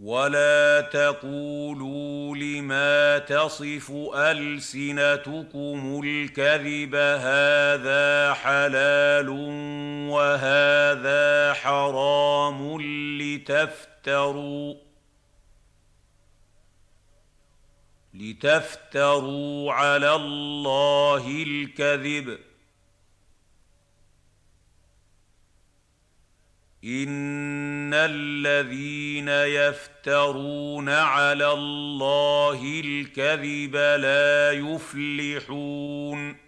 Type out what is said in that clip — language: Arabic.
ولا تقولوا لما تصف ألسنتكم الكذب هذا حلال وهذا حرام لتفتروا على الله الكذب. إن الذين يفترون على الله الكذب لا يفلحون.